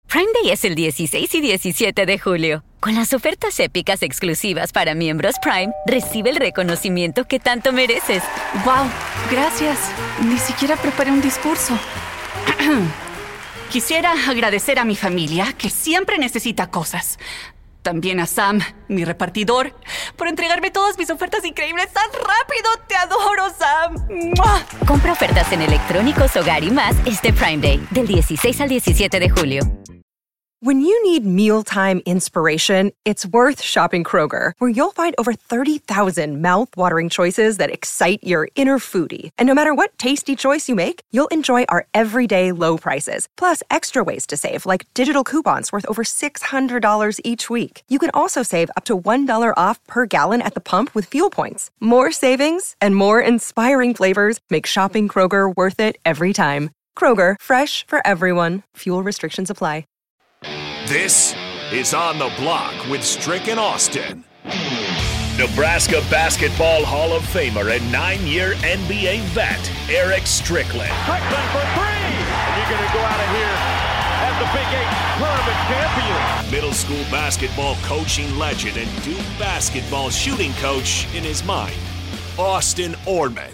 Prime Day es el 16 y 17 de julio. Con las ofertas épicas exclusivas para miembros Prime, recibe el reconocimiento que tanto mereces. ¡Wow! Gracias. Ni siquiera preparé un discurso. Quisiera agradecer a mi familia, que siempre necesita cosas. También a Sam, mi repartidor, por entregarme todas mis ofertas increíbles tan rápido. ¡Te adoro, Sam! ¡Mua! Compra ofertas en electrónicos, hogar y más este Prime Day, del 16 al 17 de julio. When you need mealtime inspiration, it's worth shopping Kroger, where you'll find over 30,000 mouth-watering choices that excite your inner foodie. And no matter what tasty choice you make, you'll enjoy our everyday low prices, plus extra ways to save, like digital coupons worth over $600 each week. You can also save up to $1 off per gallon at the pump with fuel points. More savings and more inspiring flavors make shopping Kroger worth it every time. Kroger, fresh for everyone. Fuel restrictions apply. This is On the Block with Strick and Austin. Nebraska Basketball Hall of Famer and 9-year NBA vet, Eric Strickland. Strickland for three! And you're going to go out of here as the Big 8 tournament champion. Middle school basketball coaching legend and Duke basketball shooting coach in his mind, Austin Orman.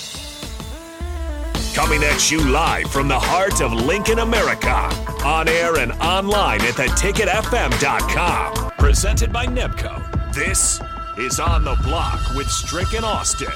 Coming at you live from the heart of Lincoln, America. On air and online at theticketfm.com. Presented by Nebco. This is On the Block with Strick and Austin.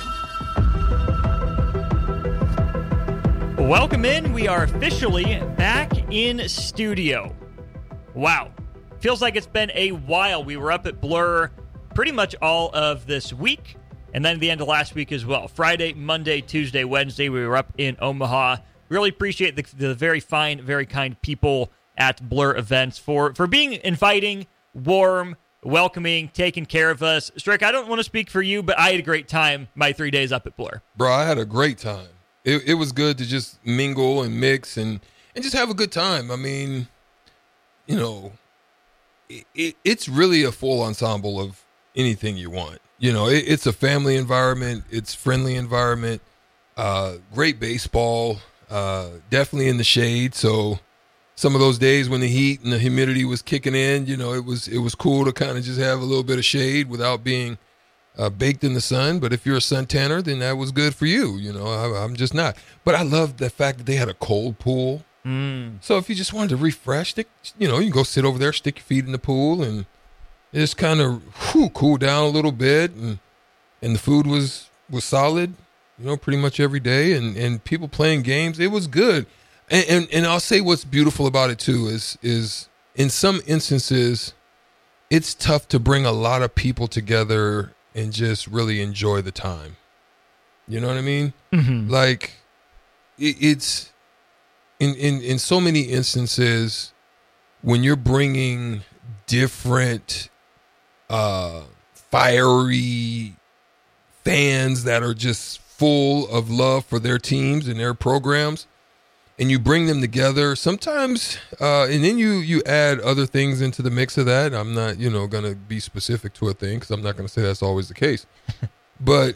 Welcome in. We are officially back in studio. Wow. Feels like it's been a while. We were up at Blur pretty much all of this week. And then at the end of last week as well. Friday, Monday, Tuesday, Wednesday, we were up in Omaha. Really appreciate the very fine, very kind people at Blur Events for being inviting, warm, welcoming, taking care of us. Strick, I don't want to speak for you, but I had a great time my 3 days up at Blur. Bro, I had a great time. It was good to just mingle and mix and just have a good time. I mean, you know, it's really a full ensemble of anything you want. You know, it's a family environment. It's friendly environment. Great baseball. Definitely in the shade. So some of those days when the heat and the humidity was kicking in, you know, it was cool to kind of just have a little bit of shade without being baked in the sun. But if you're a sun tanner, then that was good for you. You know, I'm just not. But I love the fact that they had a cold pool. So if you just wanted to refresh, you can go sit over there, stick your feet in the pool, and just kind of cool down a little bit, and the food was solid, you know, pretty much every day, and people playing games. It was good, and I'll say what's beautiful about it too is in some instances, it's tough to bring a lot of people together and just really enjoy the time. You know what I mean? Mm-hmm. Like it's in so many instances when you're bringing different fiery fans that are just full of love for their teams and their programs, and you bring them together sometimes, and then you add other things into the mix of that. I'm not, going to be specific to a thing because I'm not going to say that's always the case, but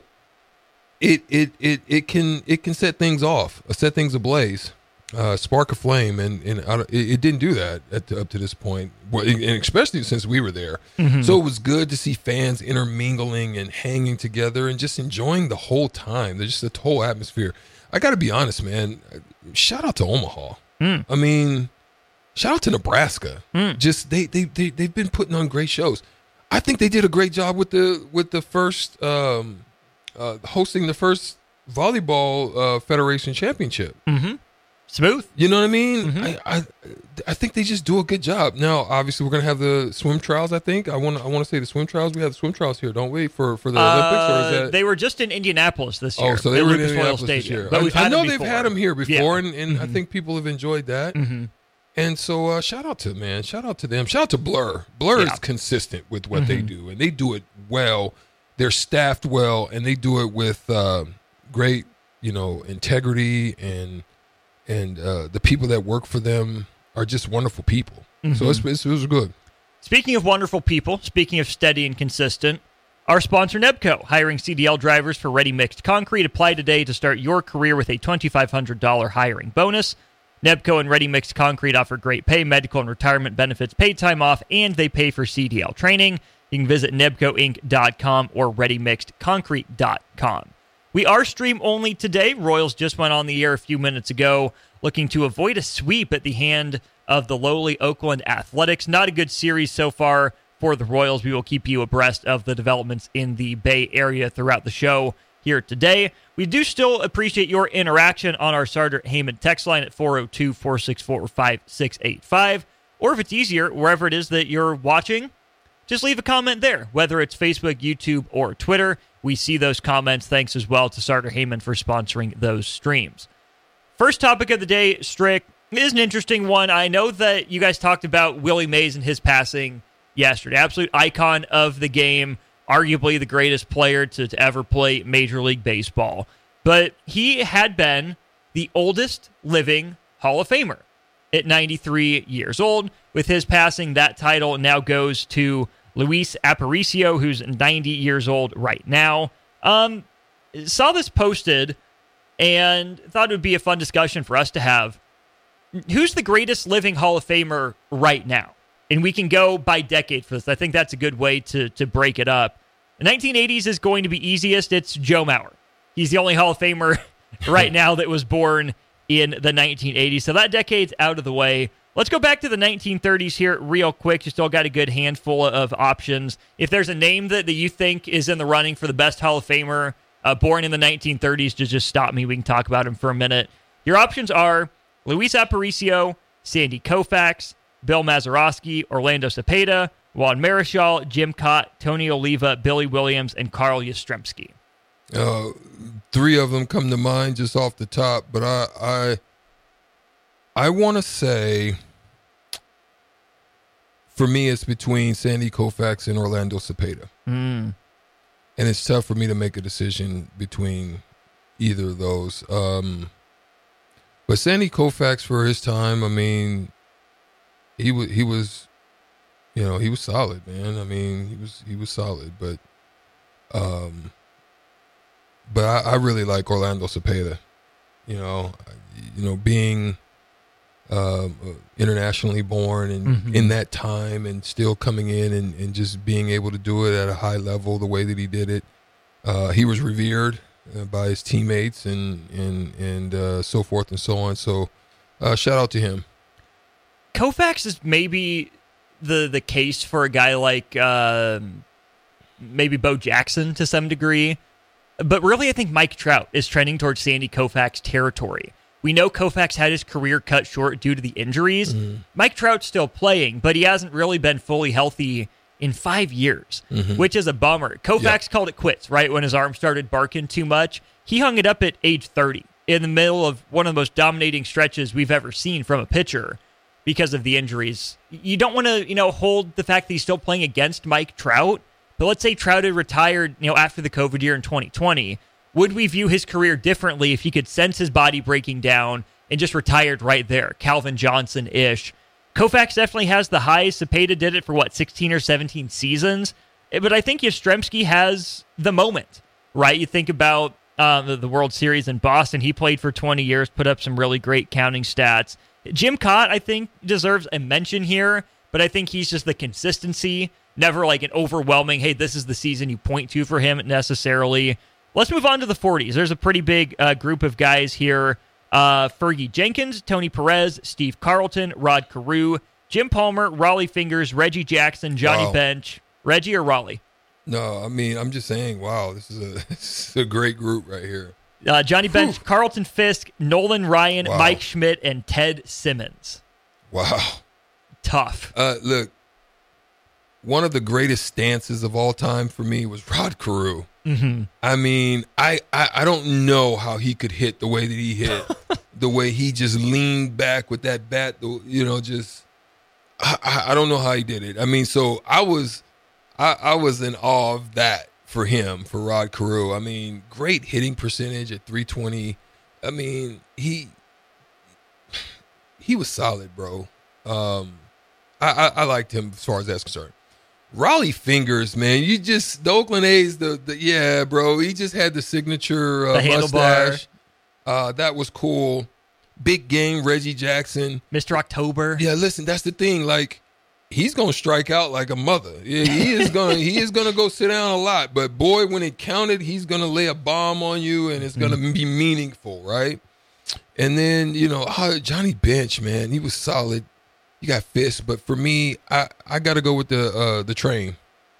it can set things off, set things ablaze. Spark a flame, and it didn't do that up to this point, and especially since we were there. Mm-hmm. So it was good to see fans intermingling and hanging together and just enjoying the whole time. There's just the whole atmosphere. I got to be honest, man. Shout out to Omaha. I mean, shout out to Nebraska. Just they've been putting on great shows. I think they did a great job with the first hosting the first volleyball federation championship. Mm-hmm. Smooth. You know what I mean? Mm-hmm. I think they just do a good job. Now, obviously, we're going to have the swim trials, I think. I want to say the swim trials. We have the swim trials here, don't we, for the Olympics? Or is that... They were just in Indianapolis this year. Oh, so they were in Indianapolis this year. But I know they've had them here before, yeah. and I think people have enjoyed that. Mm-hmm. And so shout out to them. Shout out to Blur. Blur is consistent with what they do, and they do it well. They're staffed well, and they do it with great, integrity, and the people that work for them are just wonderful people. Mm-hmm. So it was good. Speaking of wonderful people, speaking of steady and consistent, our sponsor Nebco, hiring CDL drivers for ready-mixed concrete. Apply today to start your career with a $2,500 hiring bonus. Nebco and Ready Mixed Concrete offer great pay, medical and retirement benefits, paid time off, and they pay for CDL training. You can visit nebcoinc.com or readymixedconcrete.com. We are stream only today. Royals just went on the air a few minutes ago, looking to avoid a sweep at the hand of the lowly Oakland Athletics. Not a good series so far for the Royals. We will keep you abreast of the developments in the Bay Area throughout the show here today. We do still appreciate your interaction on our Sartor Heyman text line at 402-464-5685. Or if it's easier, wherever it is that you're watching, just leave a comment there, whether it's Facebook, YouTube, or Twitter. We see those comments. Thanks as well to Sartor Heyman for sponsoring those streams. First topic of the day, Strick, is an interesting one. I know that you guys talked about Willie Mays and his passing yesterday. Absolute icon of the game, arguably the greatest player to ever play Major League Baseball. But he had been the oldest living Hall of Famer at 93 years old. With his passing, that title now goes to Luis Aparicio, who's 90 years old right now. Saw this posted and thought it would be a fun discussion for us to have. Who's the greatest living Hall of Famer right now? And we can go by decade for this. I think that's a good way to break it up. The 1980s is going to be easiest. It's Joe Mauer. He's the only Hall of Famer right now that was born in the 1980s. So that decade's out of the way. Let's go back to the 1930s here real quick. You still got a good handful of options. If there's a name that you think is in the running for the best Hall of Famer born in the 1930s, just stop me. We can talk about him for a minute. Your options are Luis Aparicio, Sandy Koufax, Bill Mazeroski, Orlando Cepeda, Juan Marichal, Jim Kaat, Tony Oliva, Billy Williams, and Carl Yastrzemski. Three of them come to mind just off the top, but I want to say, for me, it's between Sandy Koufax and Orlando Cepeda. And it's tough for me to make a decision between either of those. But Sandy Koufax, for his time, I mean, he was solid, man. I mean, he was solid, but I really like Orlando Cepeda. Being internationally born and in that time and still coming in and just being able to do it at a high level the way that he did it. He was revered by his teammates and so forth and so on. So shout out to him. Koufax is maybe the case for a guy like maybe Bo Jackson to some degree. But really, I think Mike Trout is trending towards Sandy Koufax territory. We know Koufax had his career cut short due to the injuries. Mike Trout's still playing, but he hasn't really been fully healthy in 5 years, which is a bummer. Koufax called it quits, right, when his arm started barking too much. He hung it up at age 30 in the middle of one of the most dominating stretches we've ever seen from a pitcher because of the injuries. You don't want to, hold the fact that he's still playing against Mike Trout, but let's say Trout had retired, after the COVID year in 2020. Would we view his career differently if he could sense his body breaking down and just retired right there, Calvin Johnson-ish? Koufax definitely has the highs. Cepeda did it for, 16 or 17 seasons? But I think Yastrzemski has the moment, right? You think about the World Series in Boston. He played for 20 years, put up some really great counting stats. Jim Kaat, I think, deserves a mention here, but I think he's just the consistency, never like an overwhelming, hey, this is the season you point to for him necessarily. Let's move on to the 40s. There's a pretty big group of guys here. Fergie Jenkins, Tony Perez, Steve Carlton, Rod Carew, Jim Palmer, Raleigh Fingers, Reggie Jackson, Johnny Bench. Reggie or Raleigh? No, I mean, I'm just saying, wow, this is a great group right here. Johnny Bench, Carlton Fisk, Nolan Ryan, Mike Schmidt, and Ted Simmons. Wow. Tough. Look, one of the greatest stances of all time for me was Rod Carew. I mean, I don't know how he could hit the way that he hit, the way he just leaned back with that bat, I don't know how he did it. I mean, so I was in awe of that for him, for Rod Carew. I mean, great hitting percentage at 320. I mean, he was solid, bro. I liked him as far as that's concerned. Raleigh Fingers, man, the Oakland A's, bro, he just had the signature the mustache. That was cool. big game Reggie Jackson. Mr. October. Yeah, listen, that's the thing. Like, he's going to strike out like a mother. Yeah, he is going to go sit down a lot. But, boy, when it counted, he's going to lay a bomb on you, and it's going to be meaningful, right? And then, Johnny Bench, man, he was solid. He got fists. But for me, I got to go with the Train.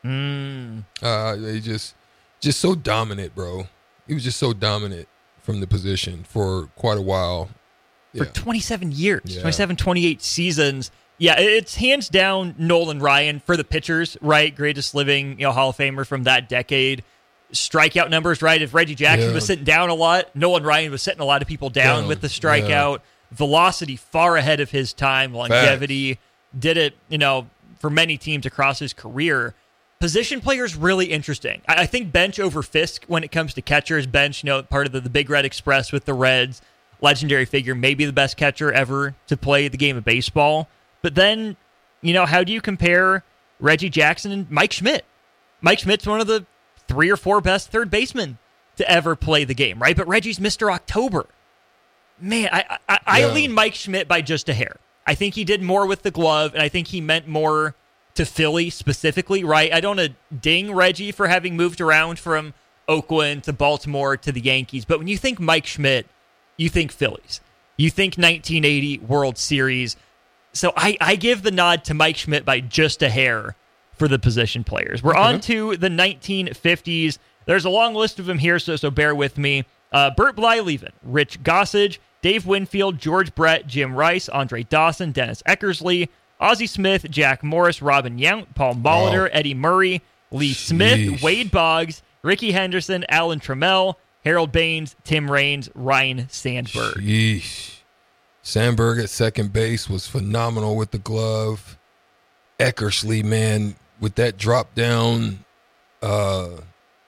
They just so dominant, bro. He was just so dominant from the position for quite a while. For 27 years, Yeah. 28 seasons. Yeah, it's hands down Nolan Ryan for the pitchers, right? Greatest living, Hall of Famer from that decade. Strikeout numbers, right? If Reggie Jackson was sitting down a lot, Nolan Ryan was sitting a lot of people down with the strikeout. Yeah. Velocity far ahead of his time. Longevity. Did it, for many teams across his career. Position players really interesting. I think Bench over Fisk when it comes to catchers. Bench, part of the Big Red Express with the Reds. Legendary figure, maybe the best catcher ever to play the game of baseball. But then, how do you compare Reggie Jackson and Mike Schmidt? Mike Schmidt's one of the 3 or 4 best third basemen to ever play the game, right? But Reggie's Mr. October. Man, I lean Mike Schmidt by just a hair. I think he did more with the glove, and I think he meant more to Philly specifically, right? I don't want to ding Reggie for having moved around from Oakland to Baltimore to the Yankees, but when you think Mike Schmidt, you think Phillies. You think 1980 World Series. So I give the nod to Mike Schmidt by just a hair for the position players. We're on to the 1950s. There's a long list of them here, so bear with me. Bert Blyleven, Rich Gossage, Dave Winfield, George Brett, Jim Rice, Andre Dawson, Dennis Eckersley, Ozzie Smith, Jack Morris, Robin Yount, Paul Molitor, Eddie Murray, Lee Smith, Wade Boggs, Ricky Henderson, Alan Trammell, Harold Baines, Tim Raines, Ryan Sandberg. Sheesh. Sandberg at second base was phenomenal with the glove. Eckersley, man, with that drop down, as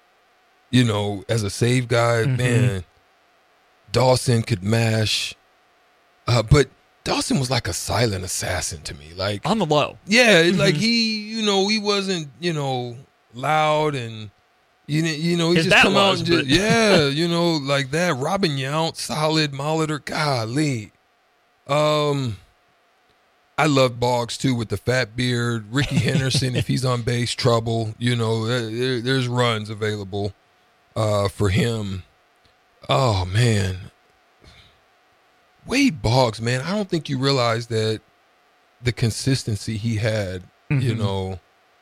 a save guy, man, Dawson could mash. But Dawson was like a silent assassin to me. Like on the low. Yeah, like he wasn't, loud and he just come out and just, like that. Robin Yount, solid. Molitor, golly. I love Boggs too with the fat beard. Ricky Henderson, if he's on base, trouble. There's runs available for him. Oh man, Wade Boggs, man. I don't think you realize that the consistency he had. Hitting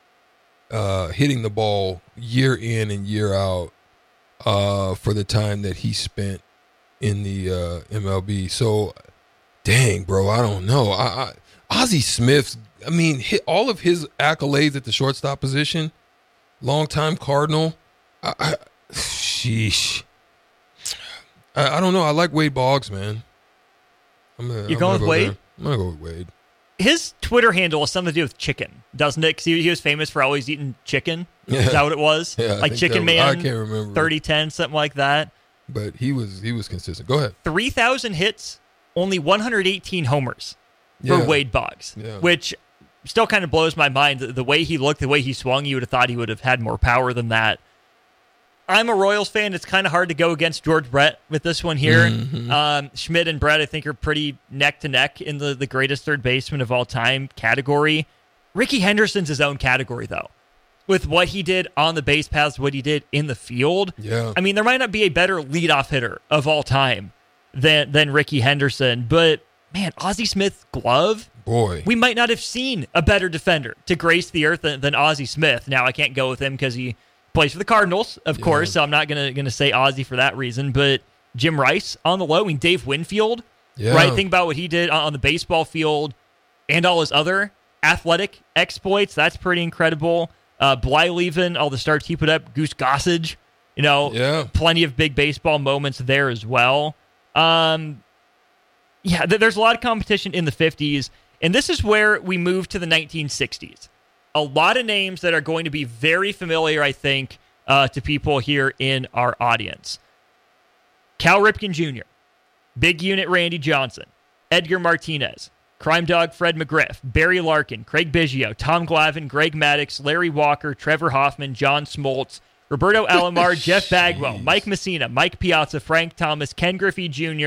the ball year in and year out for the time that he spent in the MLB. So, dang, bro, I don't know. Ozzie Smith, hit all of his accolades at the shortstop position, longtime Cardinal. Sheesh. I don't know. I like Wade Boggs, man. You're going with Wade? I'm going to go with Wade. His Twitter handle has something to do with chicken, doesn't it? Because he was famous for always eating chicken. Yeah. Is that what it was? Yeah, like Chicken Man. I can't remember. 30-10, something like that. But he was consistent. Go ahead. 3,000 hits, only 118 homers for Wade Boggs, which still kind of blows my mind. The way he looked, the way he swung, you would have thought he would have had more power than that. I'm a Royals fan. It's kind of hard to go against George Brett with this one here. Schmidt and Brett, I think, are pretty neck to neck in the greatest third baseman of all time category. Ricky Henderson's his own category, though. With what he did on the base paths, what he did in the field. Yeah. There might not be a better leadoff hitter of all time than Ricky Henderson, but man, Ozzie Smith's glove. Boy, we might not have seen a better defender to grace the earth than Ozzie Smith. Now, I can't go with him because he plays for the Cardinals, of course, so I'm not gonna say Ozzie for that reason. But Jim Rice on the low, Dave Winfield, right? Think about what he did on the baseball field and all his other athletic exploits. That's pretty incredible. Blyleven, all the starts he put up. Goose Gossage, plenty of big baseball moments there as well. There's a lot of competition in the 50s, and this is where we move to the 1960s. A lot of names that are going to be very familiar, I think, to people here in our audience. Cal Ripken Jr., Big Unit Randy Johnson, Edgar Martinez, Crime Dog Fred McGriff, Barry Larkin, Craig Biggio, Tom Glavine, Greg Maddux, Larry Walker, Trevor Hoffman, John Smoltz, Roberto Alomar, Jeff Bagwell, Mike Messina, Mike Piazza, Frank Thomas, Ken Griffey Jr.,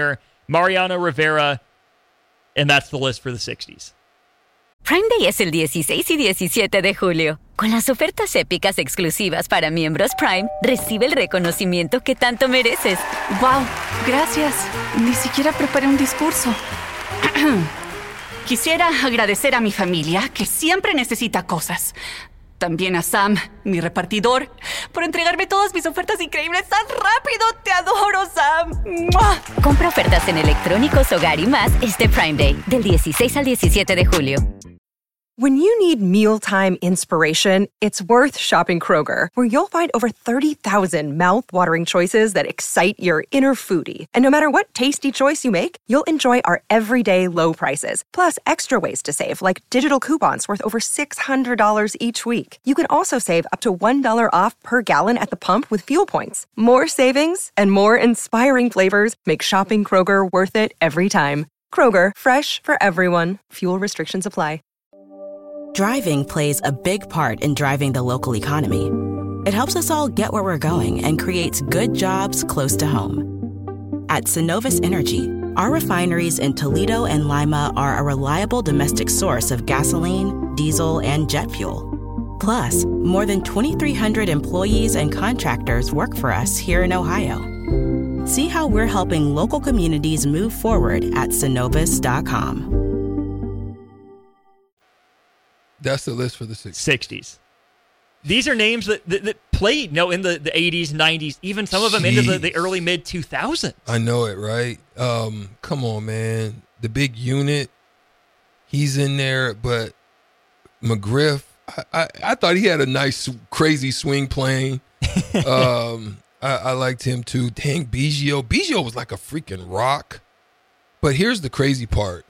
Mariano Rivera, and that's the list for the 60s. Prime Day es el 16 y 17 de julio. Con las ofertas épicas exclusivas para miembros Prime, recibe el reconocimiento que tanto mereces. Wow, gracias. Ni siquiera preparé un discurso. Quisiera agradecer a mi familia, que siempre necesita cosas. También a Sam, mi repartidor, por entregarme todas mis ofertas increíbles tan rápido. ¡Te adoro, Sam! ¡Mua! Compra ofertas en electrónicos, hogar y más este Prime Day, del 16 al 17 de julio. When you need mealtime inspiration, it's worth shopping Kroger, where you'll find over 30,000 mouth-watering choices that excite your inner foodie. And no matter what tasty choice you make, you'll enjoy our everyday low prices, plus extra ways to save, like digital coupons worth over $600 each week. You can also save up to $1 off per gallon at the pump with fuel points. More savings and more inspiring flavors make shopping Kroger worth it every time. Kroger, fresh for everyone. Fuel restrictions apply. Driving plays a big part in driving the local economy. It helps us all get where we're going and creates good jobs close to home. At Synovus Energy, our refineries in Toledo and Lima are a reliable domestic source of gasoline, diesel, and jet fuel. Plus, more than 2,300 employees and contractors work for us here in Ohio. See how we're helping local communities move forward at Synovus.com. That's the list for the 60s. 60s. These are names that played in the 80s, 90s, even some of them into the early mid-2000s. I know it, right? Come on, man. The big unit, he's in there, but McGriff, I thought he had a nice, crazy swing playing. I liked him too. Dang, Biggio. Biggio was like a freaking rock. But here's the crazy part.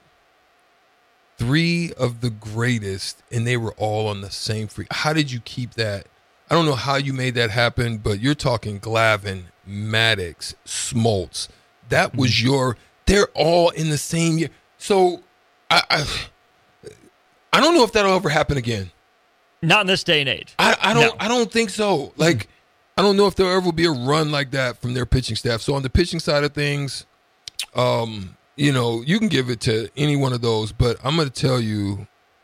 3 of the greatest, and they were all on the same free. How did you keep that? I don't know how you made that happen, but you're talking Glavine, Maddox, Smoltz. That was they're all in the same year. So I don't know if that'll ever happen again. Not in this day and age. I don't think so. Like, I don't know if there'll ever be a run like that from their pitching staff. So on the pitching side of things, you can give it to any one of those, but I'm going to tell you,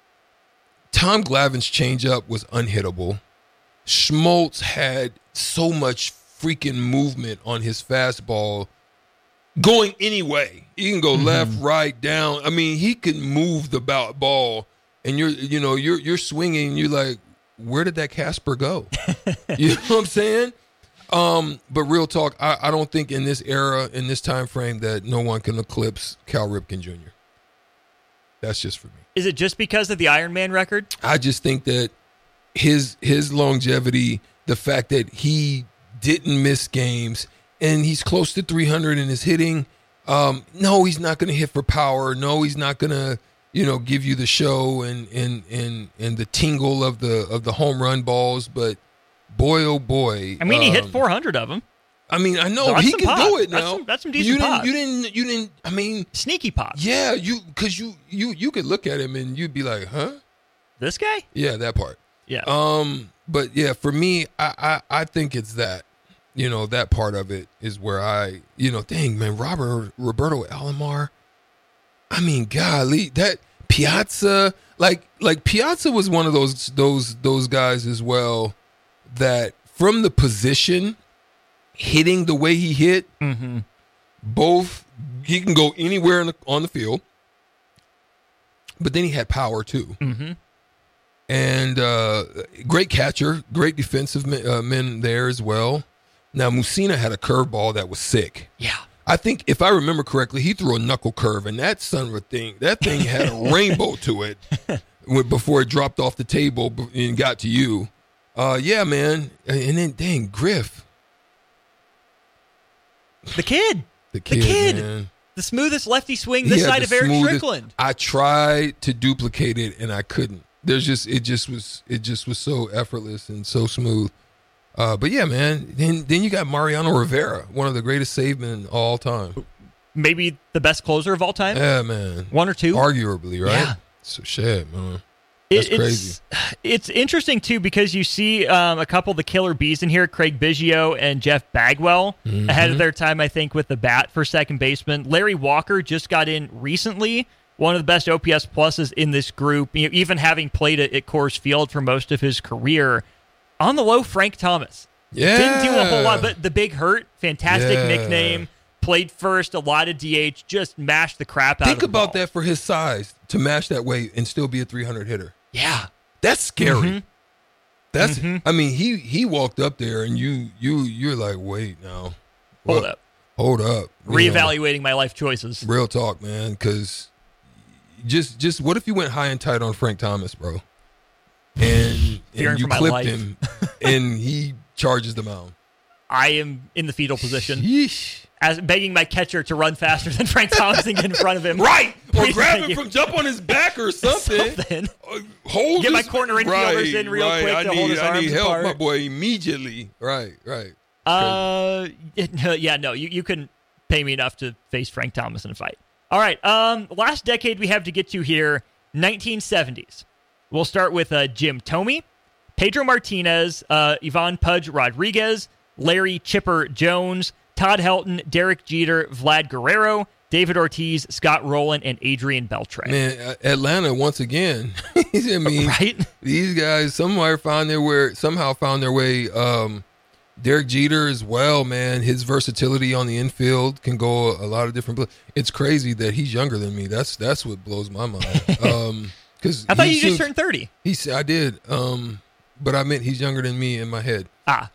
Tom Glavine's changeup was unhittable. Schmaltz had so much freaking movement on his fastball going any way. He can go left, right, down. I mean, he can move the ball, and you're swinging. You're like, where did that Casper go? You know what I'm saying? But real talk, I don't think in this era, in this time frame, that no one can eclipse Cal Ripken Jr. That's just for me. Is it just because of the Iron Man record? I just think that his longevity, the fact that he didn't miss games, and he's close to 300 in his hitting. No, he's not going to hit for power. No, he's not going to give you the show and the tingle of the home run balls, but. Boy, oh boy! I mean, he hit 400 of them. I mean, I know he can do it now. That's some decent pop. You didn't. I mean, sneaky pop. Yeah, because you could look at him and you'd be like, huh? This guy? Yeah, that part. Yeah. But yeah, for me, I think it's that. That part of it is where dang man, Roberto Alomar. I mean, golly, that Piazza, like Piazza was one of those guys as well. That from the position, hitting the way he hit, both he can go anywhere on the field, but then he had power too, and great catcher, great defensive men there as well. Now Mussina had a curveball that was sick. Yeah, I think if I remember correctly, he threw a knuckle curve, and that son of a thing, that thing had a rainbow to it before it dropped off the table and got to you. Yeah, man. And then, dang, Griff. The kid. Man. The smoothest lefty swing this side of Eric Strickland. I tried to duplicate it, and I couldn't. It just was so effortless and so smooth. But yeah, man. Then you got Mariano Rivera, one of the greatest savemen of all time. Maybe the best closer of all time? Yeah, man. One or two? Arguably, right? Yeah. So shit, man. That's crazy. It's interesting, too, because you see a couple of the killer bees in here, Craig Biggio and Jeff Bagwell, ahead of their time, I think, with the bat for second baseman. Larry Walker just got in recently, one of the best OPS pluses in this group, even having played at Coors Field for most of his career. On the low, Frank Thomas. Yeah. Didn't do a whole lot, but the Big Hurt, fantastic nickname. Played first, a lot of DH, just mashed the crap out of the ball. Think about that for his size, to mash that way and still be a 300 hitter. Yeah. That's scary. That's I mean, he walked up there and you're like, wait now. Hold up. Reevaluating my life choices. Real talk, man, because just what if you went high and tight on Frank Thomas, bro? And you clipped him and he charges the mound. I am in the fetal position. Yeesh. As begging my catcher to run faster than Frank Thomas and get in front of him. Right. Or grab him from jump on his back or something. Get my corner infielders in real quick to hold his arms I need help, apart. my boy, immediately. Right. You couldn't pay me enough to face Frank Thomas in a fight. All right, last decade we have to get to here, 1970s. We'll start with Jim Thome, Pedro Martinez, Ivan Pudge Rodriguez, Larry Chipper Jones, Todd Helton, Derek Jeter, Vlad Guerrero, David Ortiz, Scott Rowland, and Adrian Beltre. Man, Atlanta once again. I mean, right? These guys somehow found their way. Derek Jeter as well, man. His versatility on the infield can go a lot of different. It's crazy that he's younger than me. That's what blows my mind. Because I thought you just turned 30. I did. But I meant he's younger than me in my head.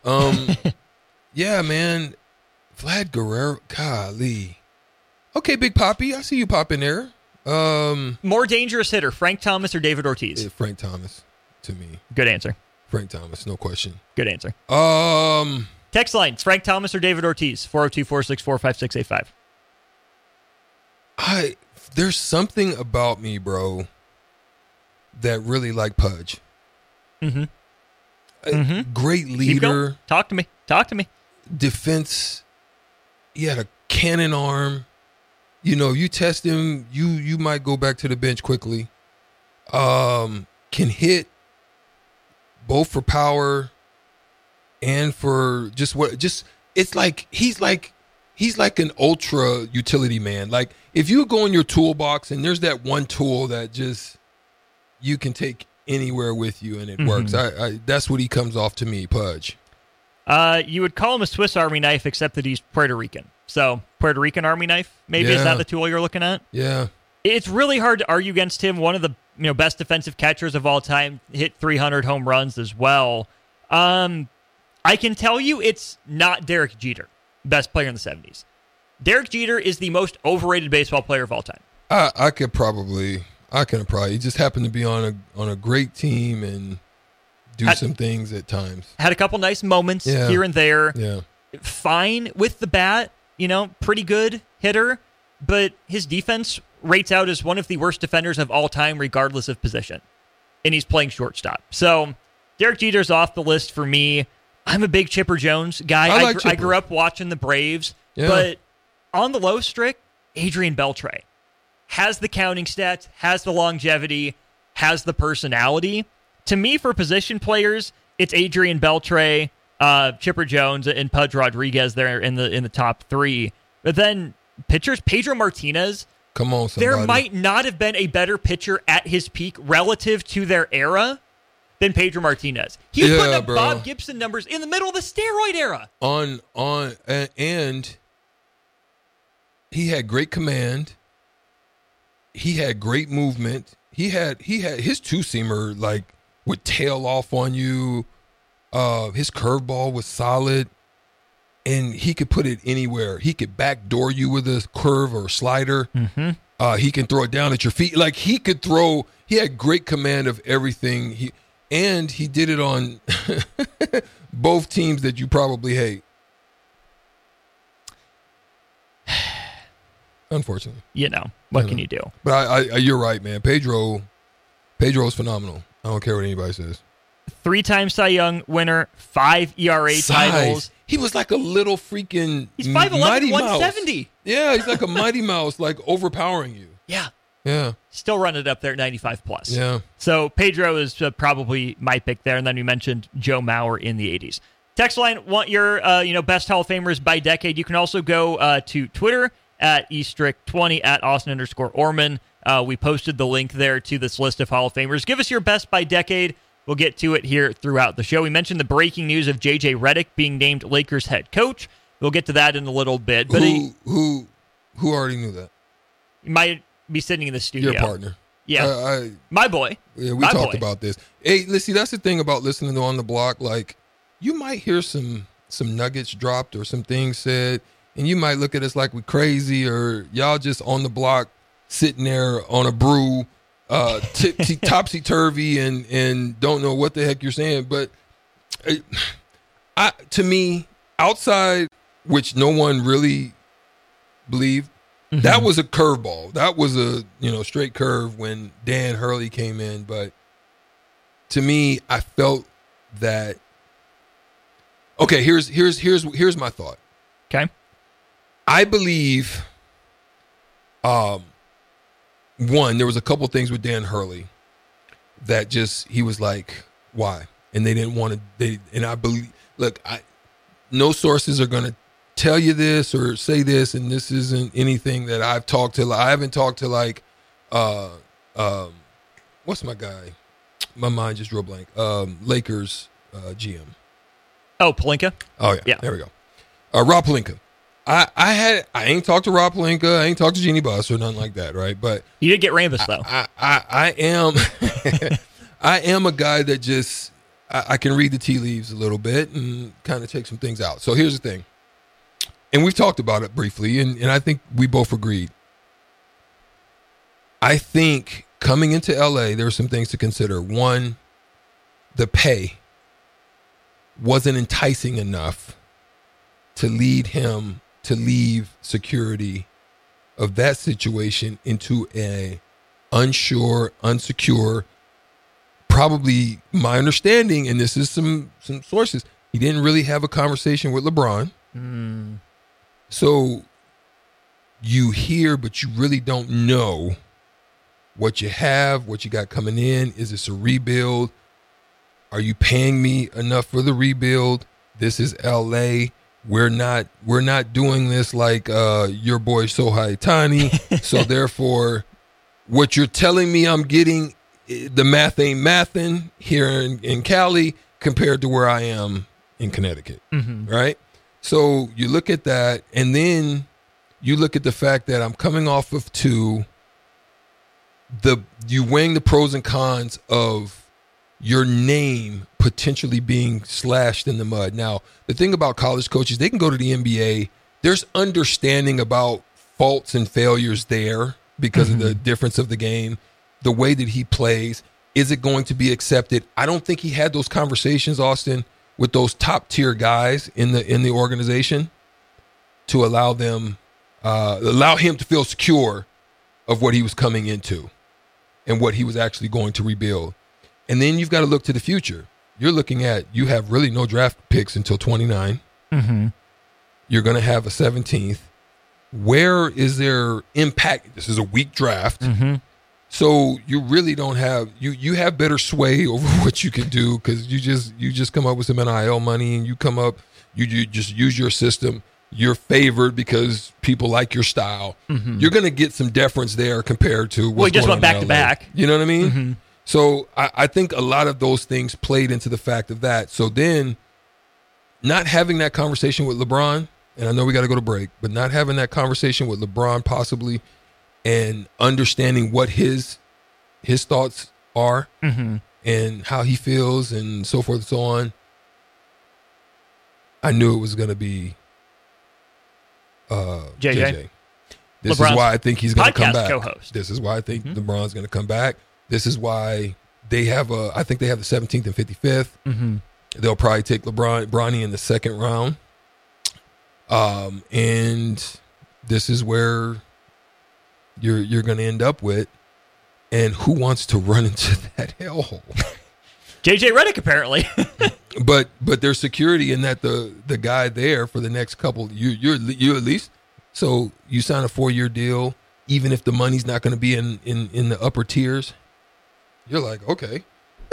Yeah, man. Vlad Guerrero, golly. Okay, Big Poppy, I see you popping there. More dangerous hitter, Frank Thomas or David Ortiz? Frank Thomas, to me. Good answer. Frank Thomas, no question. Good answer. Text line, Frank Thomas or David Ortiz? 402-464-5685. There's something about me, bro, that really like Pudge. Great leader. Talk to me. Defense. He had a cannon arm. You test him, you might go back to the bench quickly. Can hit both for power and for it's like he's like an ultra utility man. Like if you go in your toolbox and there's that one tool that just you can take anywhere with you and it works. That's what he comes off to me, Pudge. You would call him a Swiss Army knife, except that he's Puerto Rican. So, Puerto Rican Army knife, maybe is that the tool you're looking at? Yeah. It's really hard to argue against him. One of the best defensive catchers of all time, hit 300 home runs as well. I can tell you it's not Derek Jeter, best player in the 70s. Derek Jeter is the most overrated baseball player of all time. I can probably. He just happened to be on a great team and do some things at times. Had a couple nice moments here and there. Yeah. Fine with the bat, pretty good hitter, but his defense rates out as one of the worst defenders of all time, regardless of position. And he's playing shortstop. So Derek Jeter's off the list for me. I'm a big Chipper Jones guy. I grew up watching the Braves, but on the low streak, Adrian Beltre has the counting stats, has the longevity, has the personality. To me, for position players, it's Adrian Beltre, Chipper Jones, and Pudge Rodriguez there in the top three. But then pitchers, Pedro Martinez. Come on, somebody. There might not have been a better pitcher at his peak relative to their era than Pedro Martinez. He's putting up Bob Gibson numbers in the middle of the steroid era. And he had great command. He had great movement. He had his two-seamer like would tail off on you. His curveball was solid, and he could put it anywhere. He could backdoor you with a curve or slider. He can throw it down at your feet. Like he could throw. He had great command of everything. He did it on both teams that you probably hate. Unfortunately, what can you do? But you're right, man. Pedro is phenomenal. I don't care what anybody says. 3-time Cy Young winner, 5 ERA titles. He was like a little freaking. He's 5'11", Mighty 170. Mouse. Yeah, he's like a Mighty Mouse, like overpowering you. Yeah. Yeah. Still running it up there at 95 plus. Yeah. So Pedro is probably my pick there. And then you mentioned Joe Mauer in the 80s. Text line, want your best Hall of Famers by decade. You can also go to Twitter at estrick20 at Austin_Orman. We posted the link there to this list of Hall of Famers. Give us your best by decade. We'll get to it here throughout the show. We mentioned the breaking news of J.J. Redick being named Lakers head coach. We'll get to that in a little bit. But who already knew that? He might be sitting in the studio. Your partner. Yeah. My boy. Yeah, we talked about this. Hey, let's see, that's the thing about listening to On the Block. Like, you might hear some nuggets dropped or some things said, and you might look at us like we're crazy or y'all just on the block sitting there on a brew, topsy-turvy and don't know what the heck you're saying. But to me, outside, which no one really believed, that was a curveball. That was a straight curve when Dan Hurley came in. But to me, I felt that. Okay, here's my thought. Okay, I believe. One, there was a couple things with Dan Hurley that just he was like, why? And they didn't want to. And I believe. Look, no sources are going to tell you this or say this, and this isn't anything that I've talked to. I haven't talked to what's my guy? My mind just real blank. Lakers GM. Oh, Pelinka? Oh yeah. There we go. Rob Pelinka. I ain't talked to Rob Pelinka. I ain't talked to Jeannie Buss or nothing like that, right? But you did get Rambus though. I am I am a guy that just I can read the tea leaves a little bit and kind of take some things out. So here's the thing. And we've talked about it briefly, and I think we both agreed. I think coming into LA, there are some things to consider. One, the pay wasn't enticing enough to lead him to leave security of that situation into a unsure, unsecure, probably my understanding, and this is some sources, he didn't really have a conversation with LeBron. So you hear, but you really don't know what you have, what you got coming in. Is this a rebuild? Are you paying me enough for the rebuild? This is LA. We're not doing this like your boy Sohai Tani. So therefore, what you're telling me I'm getting, the math ain't mathin' here in Cali compared to where I am in Connecticut, right? So you look at that, and then you look at the fact that I'm coming off of two. You weighing the pros and cons of your name potentially being slashed in the mud. Now, the thing about college coaches, they can go to the NBA. There's understanding about faults and failures there because of the difference of the game, the way that he plays. Is it going to be accepted? I don't think he had those conversations, Austin, with those top tier guys in the organization to allow him to feel secure of what he was coming into and what he was actually going to rebuild. And then you've got to look to the future. You're looking at, you have really no draft picks until 29. You're going to have a 17th. Where is there impact? This is a weak draft. So you really don't have, you have better sway over what you can do because you just come up with some NIL money and you just use your system. You're favored because people like your style. You're going to get some deference there compared to what's he just going went on in back to LA. back. You know what I mean? So I think a lot of those things played into the fact of that. So then not having that conversation with LeBron, and I know we got to go to break, but not having that conversation with LeBron possibly and understanding what his thoughts are and how he feels and so forth and so on, I knew it was going to be JJ. This LeBron's is why I think he's going to come podcast back. co-host. This is why I think LeBron's going to come back. This is why they have I think they have the 17th and 55th. They'll probably take Bronny in the second round. And this is where you're going to end up with. And who wants to run into that hellhole? JJ Redick, apparently. But there's security in that the guy there for the next couple, you at least, so you sign a 4-year deal, even if the money's not going to be in the upper tiers, you're like, okay.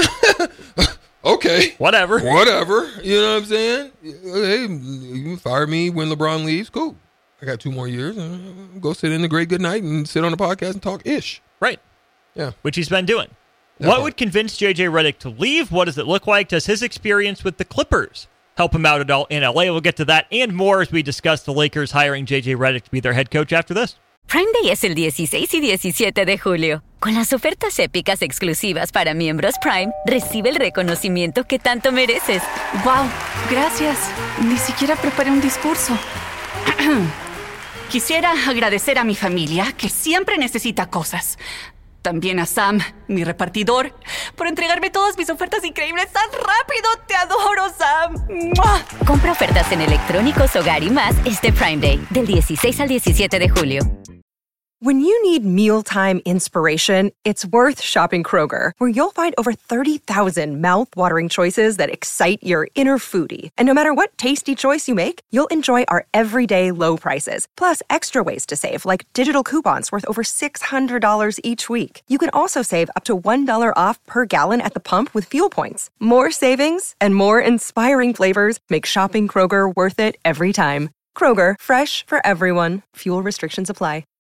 Okay. Whatever. You know what I'm saying? Hey, you can fire me when LeBron leaves. Cool. I got 2 more years. Go sit in the great good night and sit on the podcast and talk ish. Right. Yeah. Which he's been doing. What would convince JJ Redick to leave? What does it look like? Does his experience with the Clippers help him out at all in LA? We'll get to that and more as we discuss the Lakers hiring JJ Redick to be their head coach after this. Prime Day es el 16 y 17 de julio. Con las ofertas épicas exclusivas para miembros Prime, recibe el reconocimiento que tanto mereces. Wow, gracias. Ni siquiera preparé un discurso. Quisiera agradecer a mi familia, que siempre necesita cosas. También a Sam, mi repartidor, por entregarme todas mis ofertas increíbles tan rápido. Te adoro, Sam. ¡Mua! Compra ofertas en electrónicos, hogar y más este Prime Day, del 16 al 17 de julio. When you need mealtime inspiration, it's worth shopping Kroger, where you'll find over 30,000 mouth-watering choices that excite your inner foodie. And no matter what tasty choice you make, you'll enjoy our everyday low prices, plus extra ways to save, like digital coupons worth over $600 each week. You can also save up to $1 off per gallon at the pump with fuel points. More savings and more inspiring flavors make shopping Kroger worth it every time. Kroger, fresh for everyone. Fuel restrictions apply.